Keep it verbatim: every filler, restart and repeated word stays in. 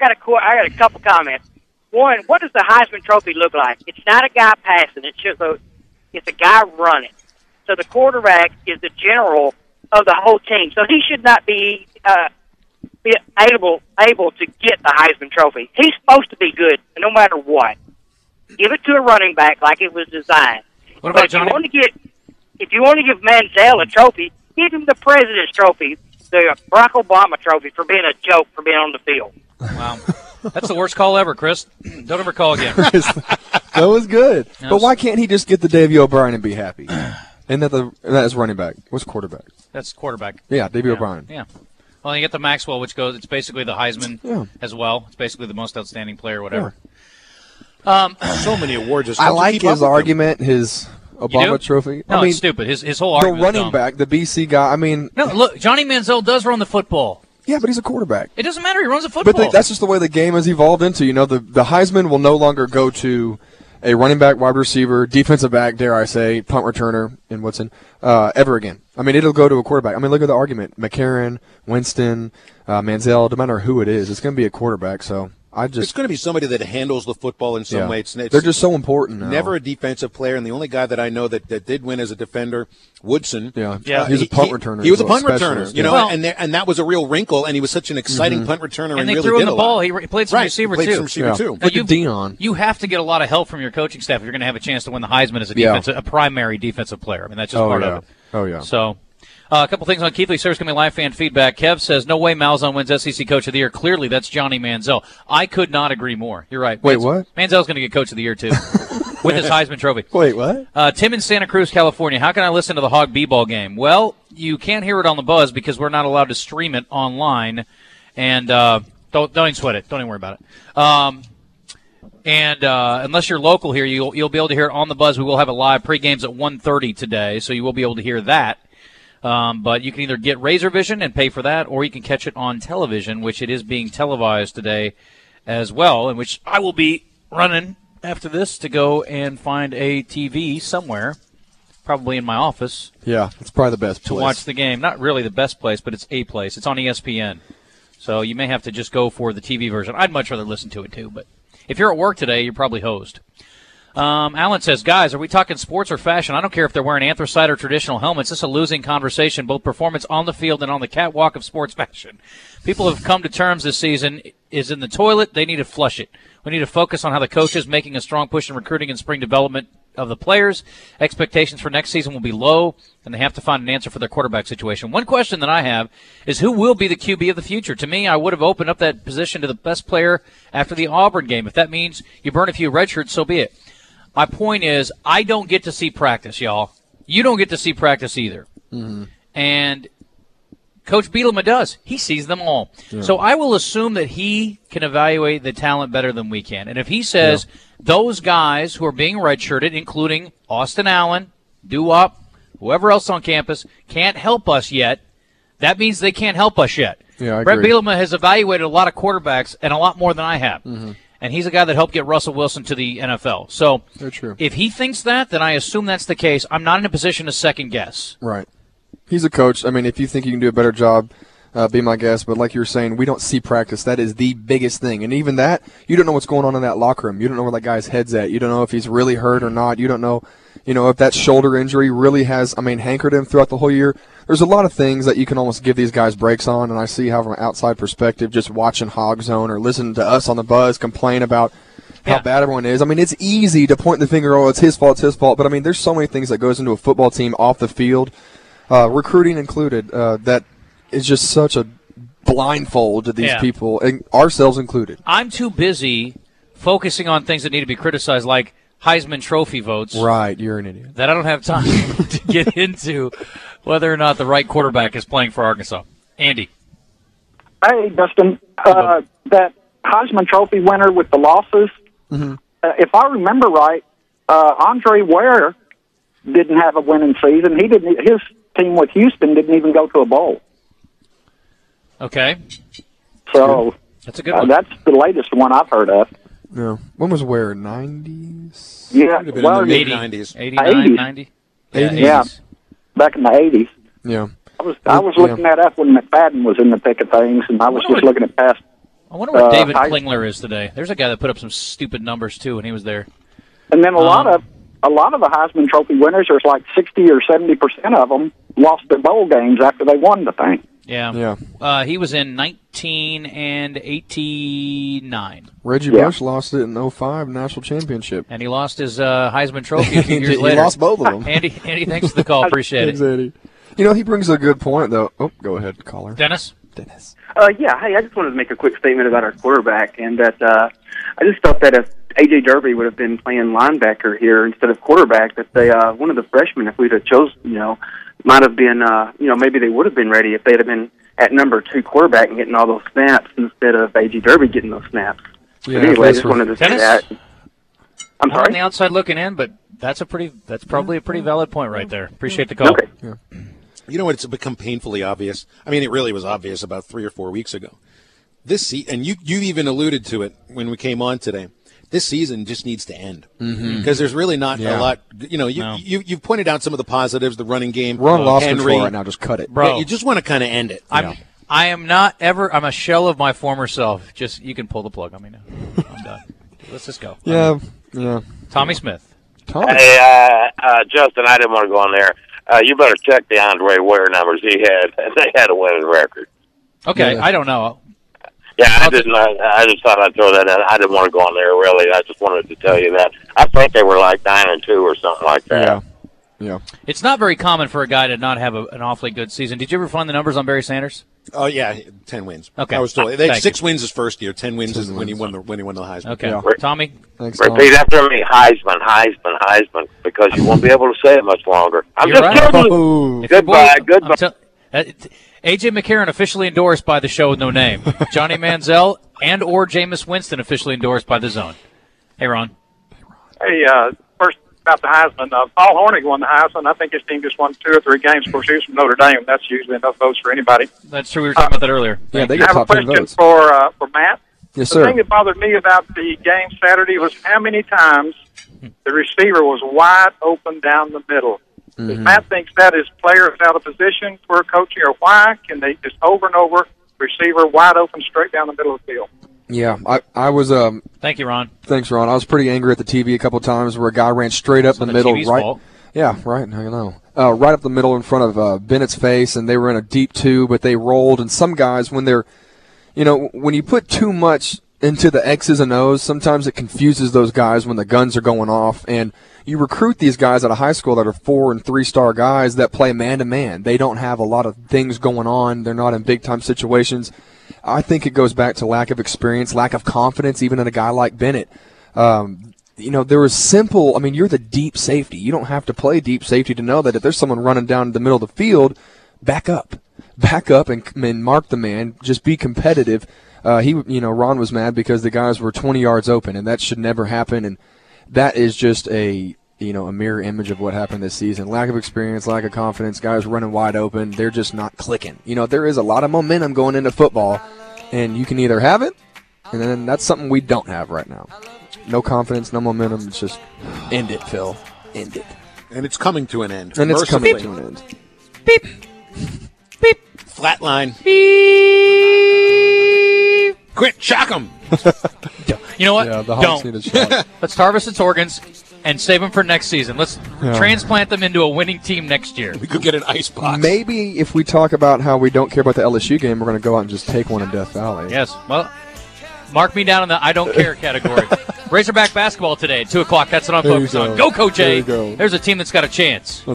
got a I got a couple comments. One, what does the Heisman Trophy look like? It's not a guy passing. It's just a, it's a guy running. So the quarterback is the general of the whole team. So he should not be uh, be able able to get the Heisman Trophy. He's supposed to be good, no matter what. Give it to a running back like it was designed. What about but if Johnny? you want to get, if you want to give Manziel a trophy, give him the President's Trophy, the Barack Obama Trophy, for being a joke for being on the field. Wow. That's the worst call ever, Chris. Don't ever call again. That was good. Yes. But why can't he just get the Davey O'Brien and be happy? And that the that is running back. What's quarterback? That's quarterback. Yeah, Davey Yeah. O'Brien. Yeah. Well, you get the Maxwell, which goes, it's basically the Heisman Yeah. as well. It's basically the most outstanding player, whatever. Um, so many awards. It's I hard to like keep up his with them. argument, his Obama do? trophy. No, I mean, it's stupid. His his whole the argument is running dumb. back, the B C guy. I mean, No, look, Johnny Manziel does run the football. yeah, but he's a quarterback. It doesn't matter. He runs the football. But the, that's just the way the game has evolved into. You know, the the Heisman will no longer go to a running back, wide receiver, defensive back, dare I say, punt returner in Woodson, uh, ever again. I mean, it'll go to a quarterback. I mean, look at the argument: McCarron, Winston, uh, Manziel. No matter who it is, it's going to be a quarterback. So I just It's going to be somebody that handles the football in some yeah. way. It's, it's They're just so important now. never a defensive player, and the only guy that I know that, that did win as a defender, Woodson. Yeah, Yeah. He was a he- punt he- returner. He was as a well, punt returner, specialist, you know, yeah. Well- and there, and that was a real wrinkle. And he was such an exciting Mm-hmm. punt returner, and, and they really threw did him the a lot. ball. He, he played some right, receiver, he played too. some receiver Yeah. too. Look you- at Dion. You have to get a lot of help from your coaching staff if you're going to have a chance to win the Heisman as a Yeah. defensive, a primary defensive player. I mean, that's just Oh part yeah. of it. Oh yeah. So, uh, a couple things on Keithley. Service coming live fan feedback. Kev says, no way Malzahn wins S E C Coach of the Year. Clearly, that's Johnny Manziel. I could not agree more. You're right. Wait, Manz- what? Manziel's going to get Coach of the Year, too, with his Heisman Trophy. Wait, what? Uh, Tim in Santa Cruz, California. How can I listen to the Hog B-ball game? Well, you can't hear it on the Buzz because we're not allowed to stream it online. And uh, don't, don't even sweat it. Don't even worry about it. Um, and uh, unless you're local here, you'll, you'll be able to hear it on the Buzz. We will have it live pre-games at one thirty today, so you will be able to hear that. Um, but you can either get Razor Vision and pay for that, or you can catch it on television, which it is being televised today as well, in which I will be running after this to go and find a T V somewhere, probably in my office, Yeah, it's probably the best to place. watch the game. Not really the best place, but it's a place. It's on E S P N. So you may have to just go for the T V version. I'd much rather listen to it, too. But if you're at work today, you're probably hosed. Um, Alan says, guys, are we talking sports or fashion? I don't care if they're wearing anthracite or traditional helmets. This is a losing conversation, both performance on the field and on the catwalk of sports fashion. People have come to terms this season is in the toilet. They need to flush it. We need to focus on how the coach is making a strong push in recruiting and spring development of the players. Expectations for next season will be low, and they have to find an answer for their quarterback situation. One question that I have is who will be the Q B of the future? To me, I would have opened up that position to the best player after the Auburn game. If that means you burn a few red shirts, so be it. My point is, I don't get to see practice, y'all. You don't get to see practice either. Mm-hmm. And Coach Bielema does. He sees them all. Yeah. So I will assume that he can evaluate the talent better than we can. And if he says Yeah. those guys who are being redshirted, including Austin Allen, Doo-Wop, whoever else on campus, can't help us yet, that means they can't help us yet. Yeah, I Brett agree. Bielema has evaluated a lot of quarterbacks and a lot more than I have. Mm-hmm. And he's a guy that helped get Russell Wilson to the N F L. So Very true. if he thinks that, then I assume that's the case. I'm not in a position to second guess. Right. He's a coach. I mean, if you think you can do a better job, uh, be my guest. But like you were saying, we don't see practice. That is the biggest thing. And even that, you don't know what's going on in that locker room. You don't know where that guy's head's at. You don't know if he's really hurt or not. You don't know, you know, if that shoulder injury really has, I mean, hankered him throughout the whole year. There's a lot of things that you can almost give these guys breaks on. And I see how from an outside perspective, just watching Hog Zone or listening to us on the Buzz complain about how Yeah. bad everyone is. I mean, it's easy to point the finger, oh, it's his fault, it's his fault. But, I mean, there's so many things that goes into a football team off the field, uh, recruiting included, uh, that is just such a blindfold to these Yeah. people, and ourselves included. I'm too busy focusing on things that need to be criticized, like Heisman Trophy votes, Right, you're an idiot. that I don't have time to get into whether or not the right quarterback is playing for Arkansas. Andy. Hey, Dustin, uh, that Heisman Trophy winner with the losses, Mm-hmm. uh, if I remember right, uh, Andre Ware didn't have a winning season. He didn't. His team with Houston didn't even go to a bowl. Okay. So That's a good uh, one. that's the latest one I've heard of. Yeah. When was where? nineties? Yeah, Would have been well, in the eighty, mid-nineties. eighty-nine, eighties. ninety? eighties. Yeah. eighties. back in the eighties. Yeah. I was I was Yeah. looking that up when McFadden was in the thick of things, and I was What just would- looking at past I wonder what Uh, David I- Klingler is today. There's a guy that put up some stupid numbers too when he was there. And then a lot Um, of a lot of the Heisman Trophy winners, there's like sixty or seventy percent of them lost their bowl games after they won the thing. Yeah. Yeah. Uh, he was in nineteen and eighty-nine, Reggie Yeah. Bush lost it in oh five national championship. and he lost his uh, Heisman Trophy a few years he later. lost both of them. Andy, Andy, thanks for the call. Appreciate Thanks, it. Eddie. You know, he brings a good point, though. Oh, go ahead, caller. Dennis? Dennis. Uh, yeah, hey, I just wanted to make a quick statement about our quarterback, and that uh, I just felt that if A J Derby would have been playing linebacker here instead of quarterback, that they uh, one of the freshmen, if we'd have chose, you know, might have been, uh, you know, maybe they would have been ready if they'd have been at number two quarterback and getting all those snaps instead of A J Derby getting those snaps. Yeah, but anyway, I that's just for- wanted to say Dennis? that. I'm Not on the sorry. outside looking in, but that's a pretty. That's probably a pretty valid point right there. Appreciate the call. Okay. You know what? It's become painfully obvious. I mean, it really was obvious about three or four weeks ago. This se- and you you even alluded to it when we came on today. This season just needs to end because mm-hmm. there's really not Yeah. a lot. You know, you, No. you you've pointed out some of the positives, the running game. We're on uh, lost Henry. control right now. Just cut it. Bro. Yeah, you just want to kind of end it. I'm. Yeah. I am not ever. I'm a shell of my former self. Just you can pull the plug on me now. I'm done. Let's just go. Yeah, yeah. Tommy Smith. Tommy. Hey, uh, uh, Justin, I didn't want to go on there. Uh, you better check the Andre Ware numbers he had. They had a winning record. Okay, Yeah. I don't know. Yeah, I I'll didn't. I, I just thought I'd throw that in. I didn't want to go on there, really. I just wanted to tell you that. I think they were like nine and two or something like that. Yeah. Yeah. It's not very common for a guy to not have a, an awfully good season. Did you ever find the numbers on Barry Sanders? Oh yeah, ten wins. Okay. I was told they had Thank six wins his first year. Ten wins Ten is when he wins. won the when he won the Heisman. Okay, Yeah. Tommy. Thanks, Tom. Repeat after me, Heisman, Heisman, Heisman, because you won't be able to say it much longer. I'm You're just right. kidding. Oh. If your Goodbye, boy- goodbye. I'm tell- uh, t- A J McCarron officially endorsed by the show with no name. Johnny Manziel and or Jameis Winston officially endorsed by the Zone. Hey, Ron. Hey, uh, first about the Heisman. Uh, Paul Hornig won the Heisman. I think his team just won two or three games. Of course, he was from Notre Dame. That's usually enough votes for anybody. That's true. We were talking about that earlier. Yeah, they I get have a top ten question votes. for uh, for Matt. Yes, The sir. thing that bothered me about the game Saturday was how many times the receiver was wide open down the middle. Mm-hmm. Does Matt thinks that is players out of position for coaching, or why can they just over and over receiver wide open straight down the middle of the field? Yeah, I, I was. Um, Thank you, Ron. thanks, Ron. I was pretty angry at the T V a couple times where a guy ran straight up It's the not middle, T V's right? fault. Yeah, right. I know. Uh, right up the middle in front of uh, Bennett's face, and they were in a deep two, but they rolled. And some guys, when they're, you know, when you put too much into the X's and O's, sometimes it confuses those guys when the guns are going off. And you recruit these guys out of high school that are four and three star guys that play man to man. They don't have a lot of things going on. They're not in big time situations. I think it goes back to lack of experience, lack of confidence, even in a guy like Bennett. Um, you know, there was simple, I mean, you're the deep safety. You don't have to play deep safety to know that if there's someone running down the middle of the field, back up. Back up and, and mark the man. Just be competitive. Uh, he, you know, Ron was mad because the guys were twenty yards open, and that should never happen. And that is just a, you know, a mirror image of what happened this season. Lack of experience, lack of confidence, guys running wide open. They're just not clicking. You know, there is a lot of momentum going into football, and you can either have it, and then that's something we don't have right now. No confidence, no momentum. It's just end it, Phil. End it. And it's coming to an end. And it's coming Mercifully. to an end. Beep. Beep. Flatline. Beep. Quit. Shock 'em. You know what? Yeah, the Hawks Don't. need a shot. Let's harvest its organs and save them for next season. Let's Yeah. transplant them into a winning team next year. We could get an ice box. Maybe if we talk about how we don't care about the L S U game, we're going to go out and just take one in Death Valley. Yes. Well, mark me down in the I don't care category. Razorback basketball today at two o'clock. That's what I'm There you focused on. go. Go, Coach There A. you go. There's a team that's got a chance.